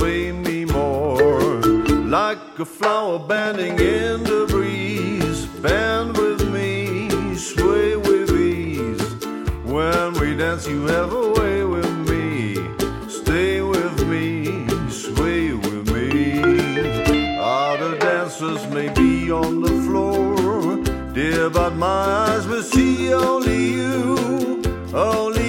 sway me more. Like a flower bending in the breeze, bend with me, sway with ease. When we dance you have a way with me, stay with me, sway with me. Other dancers may be on the floor, dear, but my eyes will see only you, only